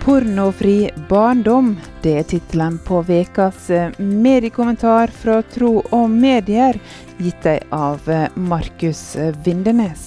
Pornofri barndom, det er titelen på vekas mediekommentar fra Tro og Medier, gitt deg av Markus Vindenes.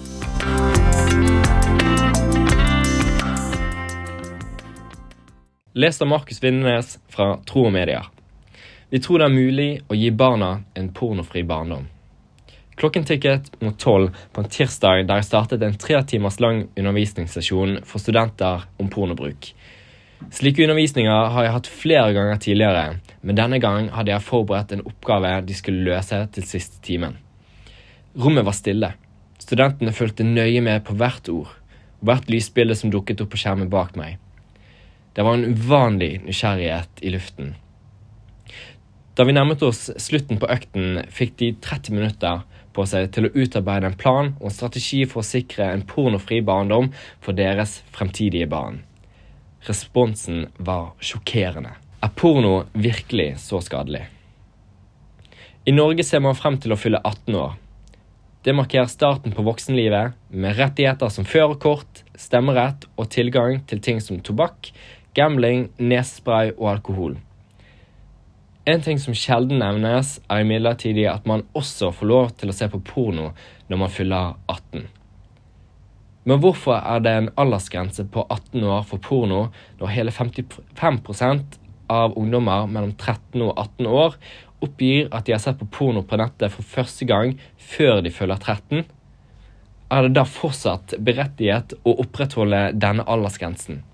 Les av Markus Vindenes fra Tro og Medier. Vi tror det er mulig å gi barna en pornofri barndom. Klokken tikket mot 12 på en tirsdag der jeg startet en 3 timers lang undervisningssesjon for studenter om pornobruk. Slike undervisninger har jeg hatt flere ganger tidligere, men denne gang hadde jeg forberedt en oppgave de skulle løse til siste timen. Rommet var stille. Studentene fulgte nøye med på hvert ord, og hvert lysbilde som dukket opp på skjermen bak meg. Det var en uvanlig nysgjerrighet i luften. Da vi nærmet oss slutten på økten, fikk de 30 minutter på seg til å utarbeide en plan og en strategi for å sikre en pornofri barndom for deres fremtidige barn. Responsen var sjokkerende. Er porno virkelig så skadelig? I Norge ser man frem til å fylle 18 år. Det markerer starten på voksenlivet med rettigheter som førerkort, stemmerett og tilgang til ting som tobakk, gambling, nesespray og alkohol. En ting som sjelden nevnes er imidlertid at man også får lov til å se på porno når man fyller 18. Men hvorfor er det en aldersgrense på 18 år for porno når hele 55% av ungdommer mellom 13 og 18 år oppgir at de har sett på porno på nettet for første gang før de fyller 13? Er det da fortsatt berettiget å opprettholde denne aldersgrensen?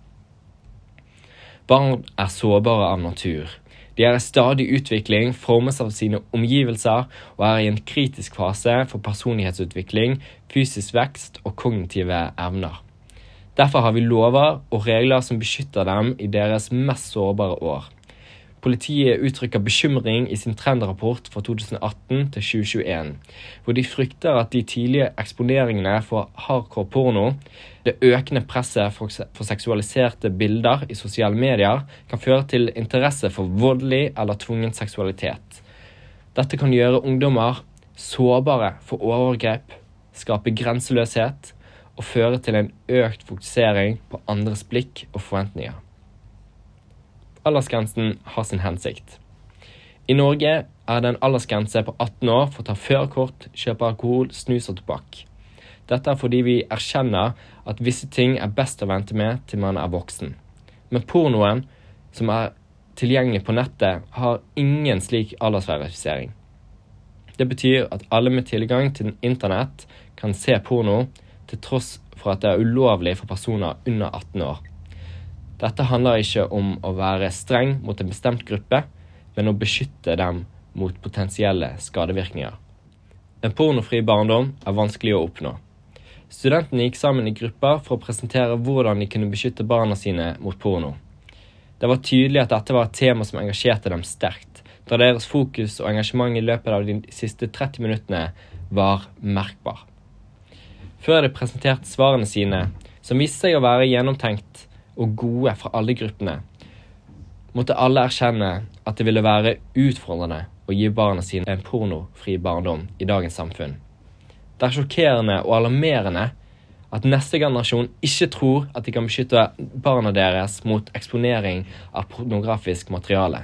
Barn er sårbare av natur. De er i stadig utvikling, formes av sine omgivelser og er i en kritisk fase for personlighetsutvikling, fysisk vekst og kognitive evner. Derfor har vi lover og regler som beskytter dem i deres mest sårbare år. Politiet uttrykker bekymring i sin trendrapport fra 2018 til 2021, hvor de frykter at de tidlige eksponeringene for hardcore porno, det økende presset for seksualiserte bilder i sosiale medier, kan føre til interesse for voldelig eller tvungen seksualitet. Dette kan gjøre ungdommer sårbare for overgrep, skape grenseløshet og føre til en økt fokusering på andres blikk og forventninger. Aldersgrensen har sin hensikt. I Norge er det en aldersgrense på 18 år for å ta førerkort, kjøpe alkohol, snus og tobakk. Dette er fordi vi erkjenner at visse ting er best å vente med til man er voksen. Men pornoen, som er tilgjengelig på nettet, har ingen slik aldersverifisering. Det betyr at alle med tilgang til internett kan se porno, til tross for at det er ulovlig for personer under 18 år. Dette handler ikke om å være streng mot en bestemt gruppe, men å beskytte dem mot potensielle skadevirkninger. En pornofri barndom er vanskelig å oppnå. Studentene gikk sammen i grupper for å presentere hvordan de kunne beskytte barna sine mot porno. Det var tydelig at dette var et tema som engasjerte dem sterkt, da deres fokus og engasjement i løpet av de siste 30 minuttene var merkbar. Før de presenterte svarene sine, som viste seg å være gjennomtenkt og gode fra alle gruppene, måtte alle erkjenne at det ville være utfordrende å gi barna sine en pornofri barndom i dagens samfunn. Det er sjokkerende og alarmerende at neste generasjon ikke tror at de kan beskytte barna deres mot eksponering av pornografisk materiale.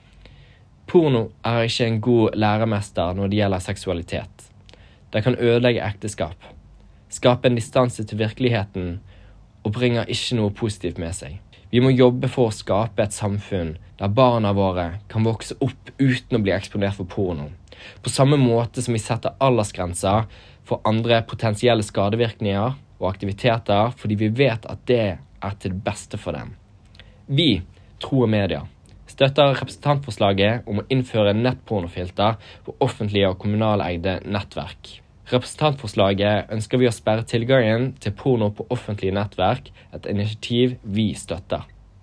Porno er ikke en god læremester når det gjelder seksualitet. Det kan ødelegge ekteskap, skape en distanse til virkeligheten og bringer ikke noe positivt med seg. Vi må jobbe for å skape et samfunn der barna våre kan vokse opp uten å bli eksponert for porno. På samme måte som vi setter aldersgrenser for andre potensielle skadevirkninger og aktiviteter, fordi vi vet at det er til det beste for dem. Vi, Tro og Medier, støtter representantforslaget om å innføre nettpornofilter på offentlige og kommunaleide nettverk. Representantforslaget ønsker vi å sperre tilgangen til porno på offentlige nettverk, et initiativ vi støtter.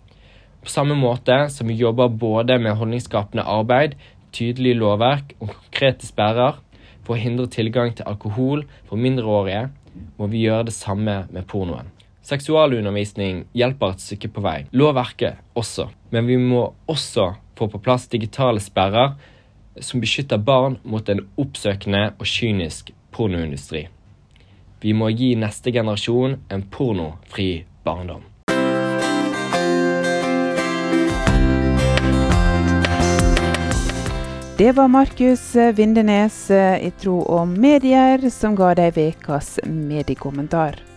På samme måte som vi jobber både med holdningsskapende arbeid, tydelig lovverk og konkrete sperrer for å hindre tilgang til alkohol for mindreårige, må vi gjøre det samme med pornoen. Seksualundervisning hjelper et stykke på vei. Lovverket også. Men vi må også få på plass digitale sperrer som beskytter barn mot en oppsøkende og kynisk pornoindustri. Vi må gi neste generasjon en pornofri barndom. Det var Markus Vindenes i Tro og Medier som ga deg vekas mediekommentar.